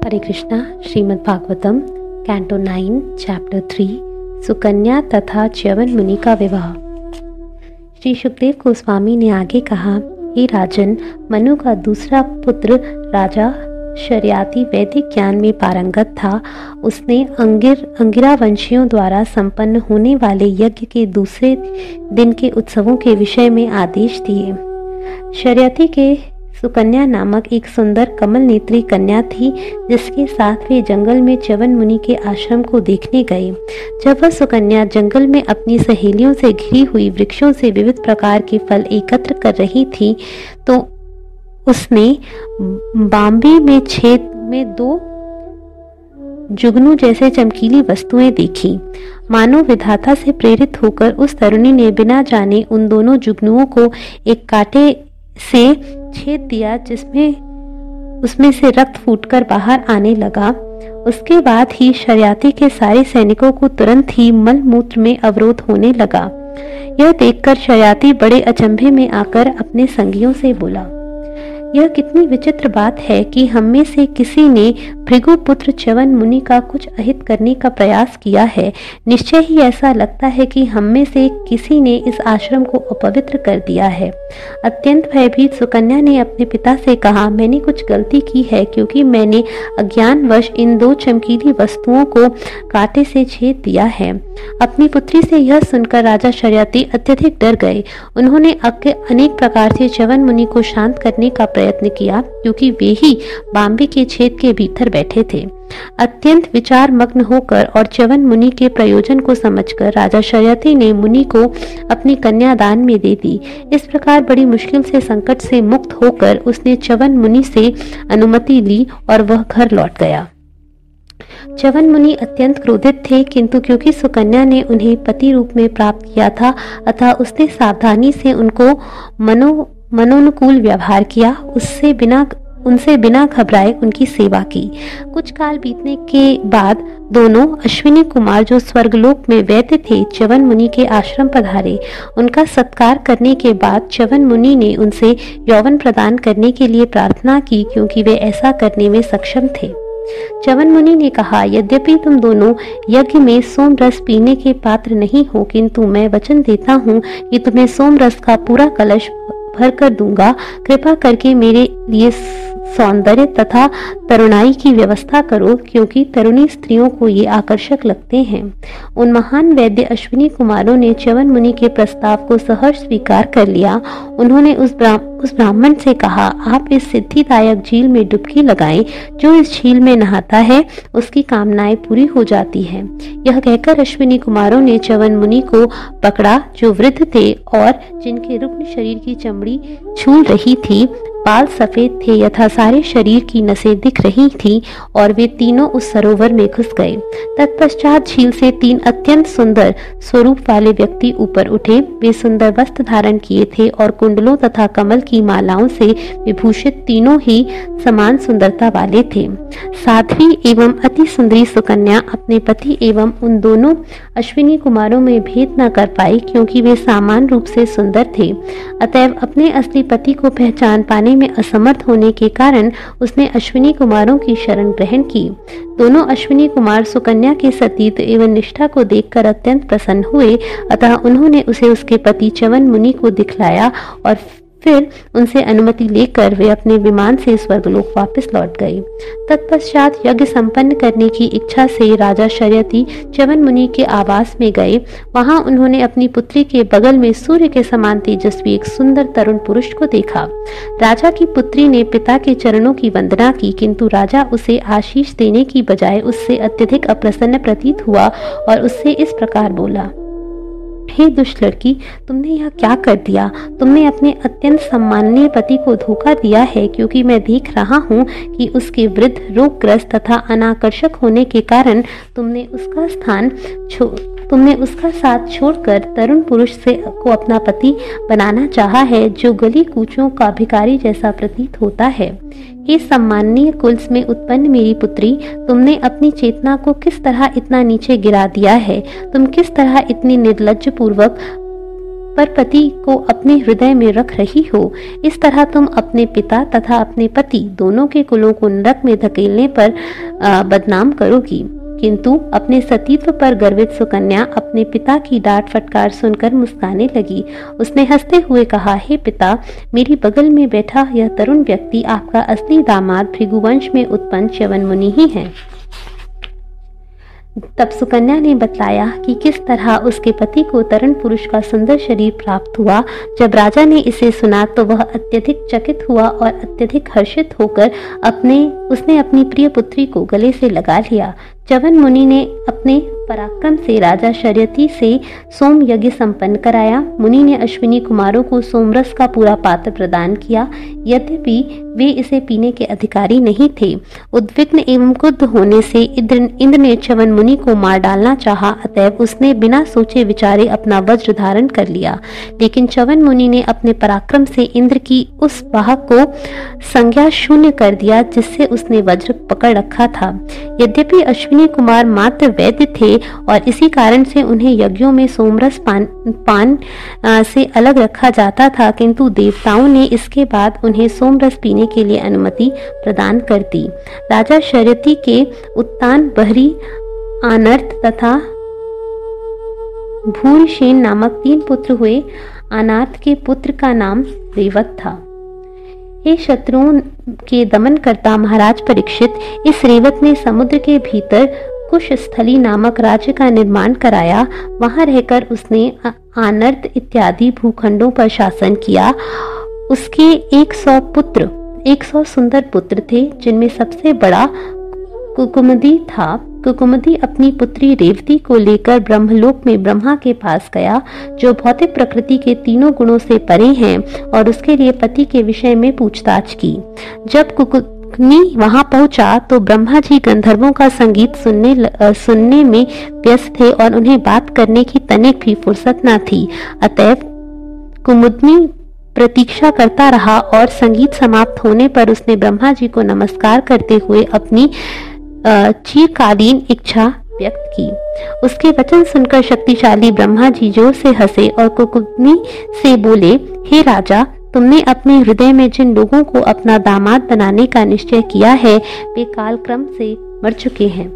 हरे Krishna. Shrimad Bhagavatam canto 9 chapter 3 Sukanya तथा च्यवन मुनि का विवाह। श्री सुखदेव गोस्वामी ने आगे कहा, हे राजन, मनु का दूसरा पुत्र राजा शर्याति वैदिक ज्ञान में पारंगत था। उसने अंगिरा वंशियों द्वारा संपन्न होने वाले यज्ञ के दूसरे दिन के उत्सवों के विषय में आदेश दिए। शर्याति के सुकन्या नामक एक सुंदर कमल नेत्री कन्या थी, जिसके साथ वे जंगल में च्यवन मुनि के आश्रम को देखने गए। जब वह सुकन्या जंगल में अपनी सहेलियों से घिरी हुई वृक्षों से विविध प्रकार के फल एकत्र कर रही थी, तो उसने बांबी में छेद में 2 जुगनू जैसे चमकीली वस्तुएं देखी। मानो विधाता से प्रेरित होकर उस तरुणी ने बिना जाने उन दोनों जुगनुओं को एक कांटे से छेद दिया, जिसमें उसमें से रक्त फूटकर बाहर आने लगा। उसके बाद ही शर्याति के सारे सैनिकों को तुरंत ही मल मूत्र में अवरोध होने लगा। यह देखकर शर्याति बड़े अचंभे में आकर अपने संगियों से बोला, यह कितनी विचित्र बात है कि हम में से किसी ने भृगुपुत्र च्यवन मुनि का कुछ अहित करने का प्रयास किया है। निश्चय ही ऐसा लगता है कि हम में से किसी ने इस आश्रम को अपवित्र कर दिया है। अत्यंत भयभीत सुकन्या ने अपने पिता से कहा, मैंने कुछ गलती की है, क्योंकि मैंने अज्ञानवश इन 2 चमकीली वस्तुओं को कांटे से छेद दिया है। अपनी पुत्री से यह सुनकर राजा शर्याति अत्यधिक डर गए। उन्होंने अनेक प्रकार से च्यवन मुनि को शांत करने का प्रयत्न किया, क्योंकि वे ही बांबी के छेद के भीतर बैठे थे। अत्यंत विचार मग्न होकर और च्यवन मुनि के प्रयोजन को समझकर राजा शर्याति ने मुनि को अपनी कन्या दान में दे दी। इस प्रकार बड़ी मुश्किल से संकट से मुक्त होकर उसने च्यवन मुनि से अनुमति ली और वह घर लौट गया। च्यवन मुनि अत्यंत क्रोधित थे, किंतु क्योंकि सुकन्या ने उन्हें पति रूप में प्राप्त किया था, अतः उसने सावधानी से उनको मनोनुकूल व्यवहार किया। उनसे बिना घबराए उनकी सेवा की। कुछ काल बीतने के बाद दोनों अश्विनी कुमार, जो स्वर्गलोक में वैद्य थे, च्यवन मुनि के आश्रम पधारे। उनका सत्कार करने के बाद च्यवन मुनि ने उनसे यौवन प्रदान करने के लिए प्रार्थना की, क्योंकि वे ऐसा करने में सक्षम थे। च्यवन मुनि ने कहा, यद्यपि तुम दोनों यज्ञ में सोम रस पीने के पात्र नहीं हो, किंतु मैं वचन देता हूँ कि तुम्हें सोम रस का पूरा कलश भर कर दूंगा। कृपा करके मेरे लिए सौंदर्य तथा तरुणाई की व्यवस्था करो, क्योंकि तरुणी स्त्रियों को ये आकर्षक लगते हैं। उन महान वैद्य अश्विनी कुमारों ने च्यवन मुनि के प्रस्ताव को सहर्ष स्वीकार कर लिया। उन्होंने उस ब्राह्मण से कहा, आप इस सिद्धिदायक झील में डुबकी लगाएं। जो इस झील में नहाता है उसकी कामनाएं पूरी हो जाती हैं। यह कहकर अश्विनी कुमारों ने च्यवन मुनि को पकड़ा, जो वृद्ध थे और जिनके रुग्ण शरीर की चमड़ी झूल रही थी। बाल सफेद थे यथा सारे शरीर की नसें दिख रही थीं, और वे तीनों उस सरोवर में घुस गए। तत्पश्चात झील से 3 अत्यंत सुंदर स्वरूप वाले व्यक्ति ऊपर उठे। वे सुंदर वस्त्र धारण किए थे और कुंडलों तथा कमल की मालाओं से विभूषित तीनों ही समान सुंदरता वाले थे। साध्वी एवं अति सुंदरी सुकन्या अपने पति एवं उन दोनों अश्विनी कुमारों में भेद न कर पाई, क्योंकि वे समान रूप से सुंदर थे। अतएव अपने असली पति को पहचान पाने में असमर्थ होने के कारण उसने अश्विनी कुमारों की शरण ग्रहण की। दोनों अश्विनी कुमार सुकन्या के सतीत्व एवं निष्ठा को देखकर अत्यंत प्रसन्न हुए, अतः उन्होंने उसे उसके पति च्यवन मुनि को दिखलाया और फिर उनसे अनुमति लेकर वे अपने विमान से स्वर्गलोक वापस लौट गए। तत्पश्चात यज्ञ संपन्न करने की इच्छा से राजा शर्याति च्यवन मुनि के आवास में गए। वहां उन्होंने अपनी पुत्री के बगल में सूर्य के समान तेजस्वी एक सुंदर तरुण पुरुष को देखा। राजा की पुत्री ने पिता के चरणों की वंदना की, किंतु राजा उसे आशीष देने की बजाय उससे अत्यधिक अप्रसन्न प्रतीत हुआ और उससे इस प्रकार बोला, हे दुष्ट लड़की, तुमने यह क्या कर दिया? तुमने अपने अत्यंत सम्माननीय पति को धोखा दिया है, क्योंकि मैं देख रहा हूँ कि उसके वृद्ध, रोगग्रस्त तथा अनाकर्षक होने के कारण तुमने उसका साथ छोड़कर तरुण पुरुष को अपना पति बनाना चाहा है, जो गली कूचों का भिखारी जैसा प्रतीत होता है। हे सम्माननीय कुल में उत्पन्न मेरी पुत्री, तुमने अपनी चेतना को किस तरह इतना नीचे गिरा दिया है? तुम किस तरह इतनी निर्लज्ज पूर्वक पर पति को अपने हृदय में रख रही हो। इस तरह तुम अपने पिता तथा अपने पति दोनों के कुलों को नरक में धकेलने पर बदनाम करोगी। किंतु अपने सतीत्व पर गर्वित सुकन्या अपने पिता की डांट फटकार सुनकर मुस्कुराने लगी। उसने हंसते हुए कहा, हे पिता, मेरी बगल में बैठा यह तरुण व्यक्ति आपका असली दामाद भृगुवंश में उत्पन्न च्यवन मुनि ही है। तब सुकन्या ने बतलाया कि किस तरह उसके पति को तरुण पुरुष का सुंदर शरीर प्राप्त हुआ। जब राजा ने इसे सुना तो वह अत्यधिक चकित हुआ और अत्यधिक हर्षित होकर उसने अपनी प्रिय पुत्री को गले से लगा लिया। च्यवन मुनि ने अपने पराक्रम से राजा शर्यती से सोम यज्ञ संपन्न कराया। मुनि ने अश्विनी कुमारों को सोमरस का पूरा पात्र प्रदान किया, यद्यपि वे इसे पीने के अधिकारी नहीं थे। उद्विग्न एवं क्रुद्ध होने से इंद्र ने च्यवन मुनि को मार डालना चाहा, अतएव उसने बिना सोचे विचारे अपना वज्र धारण कर लिया। लेकिन च्यवन मुनि ने अपने पराक्रम से इंद्र की उस वाहक को संज्ञा शून्य कर दिया जिससे उसने वज्र पकड़ रखा था। यद्यपि अश्विनी कुमार मात्र वैद्य थे और इसी कारण से उन्हें यज्ञों में सोमरस पान से अलग रखा जाता था, किंतु देवताओं ने इसके बाद उन्हें सोमरस पीने के लिए अनुमति प्रदान कर दी। राजा शर्यती के उत्तान, बहरी, आनर्त तथा भूरिसेन नामक 3 पुत्र हुए। अनार्त के पुत्र का नाम रेवत था। हे शत्रुओं के दमनकर्ता महाराज परीक्षित, इस रेवत ने समुद्र के भीतर कुशस्थली नामक राज्य का निर्माण कराया। वहां रहकर उसने आनर्त इत्यादि भूखंडों पर शासन किया। उसके 100 सुंदर पुत्र थे, जिनमें सबसे बड़ा कुकुमदी था। कुकुमदी अपनी पुत्री रेवती को लेकर ब्रह्मलोक में ब्रह्मा के पास गया, जो भौतिक प्रकृति के तीनों गुणों से परे हैं, और उसके लिए पति के विषय में पूछताछ की। जब कुकुमदी वहां पहुंचा तो ब्रह्मा जी गंधर्वों का संगीत सुनने में व्यस्त थे और उन्हें बात करने की तनिक भी फुर्सत न थी। अतएव कुमुदनी प्रतीक्षा करता रहा और संगीत समाप्त होने पर उसने ब्रह्मा जी को नमस्कार करते हुए अपनी चिरकालीन इच्छा व्यक्त की। उसके वचन सुनकर शक्तिशाली ब्रह्मा जी जोर से हंसे और कुकुमदी से बोले, हे राजा, तुमने अपने हृदय में जिन लोगों को अपना दामाद बनाने का निश्चय किया है वे कालक्रम से मर चुके हैं।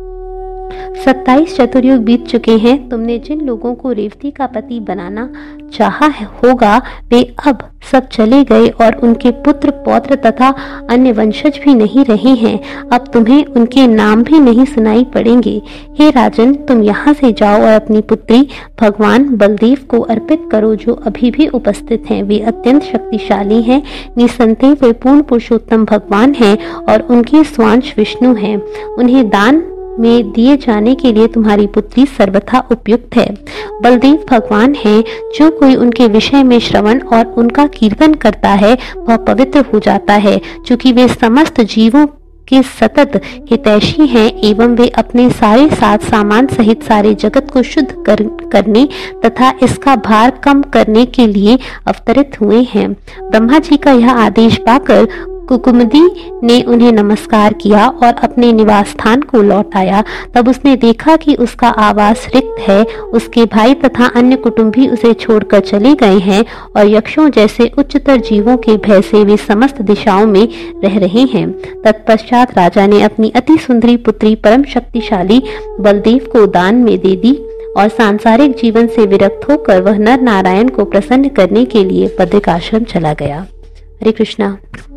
27 चतुर्युग बीत चुके हैं। तुमने जिन लोगों को रेवती का पति बनाना चाहा होगा वे अब सब चले गए और उनके पुत्र पौत्र तथा अन्य वंशज भी नहीं रहे हैं। अब तुम्हें उनके नाम भी नहीं सुनाई पड़ेंगे। हे राजन, तुम यहाँ से जाओ और अपनी पुत्री भगवान बलदेव को अर्पित करो, जो अभी भी उपस्थित हैं। वे अत्यंत शक्तिशाली हैं। निसंदेह वे पूर्ण पुरुषोत्तम भगवान हैं और उनके स्वांश विष्णु हैं। उन्हें दान में दिए जाने के लिए तुम्हारी पुत्री सर्वथा उपयुक्त है। बलदेव भगवान हैं। जो कोई उनके विषय में श्रवण और उनका कीर्तन करता है वह पवित्र हो जाता है, क्योंकि वे समस्त जीवों के सतत हितैषी हैं एवं वे अपने सारे साथ सामान सहित सारे जगत को शुद्ध करने तथा इसका भार कम करने के लिए अवतरित हुए हैं। ब्रह्मा जी का यह आदेश पाकर कुकुमदी ने उन्हें नमस्कार किया और अपने निवास स्थान को लौट आया। तब उसने देखा कि उसका आवास रिक्त है। उसके भाई तथा अन्य कुटुंबी उसे छोड़कर चले गए हैं और यक्षों जैसे उच्चतर जीवों के भय से वे समस्त दिशाओं में रह रहे हैं। तत्पश्चात राजा ने अपनी अति सुंदरी पुत्री परम शक्तिशाली बलदेव को दान में दे दी और सांसारिक जीवन से विरक्त होकर वह नर नारायण को प्रसन्न करने के लिए बद्रिकाश्रम चला गया। हरे कृष्णा।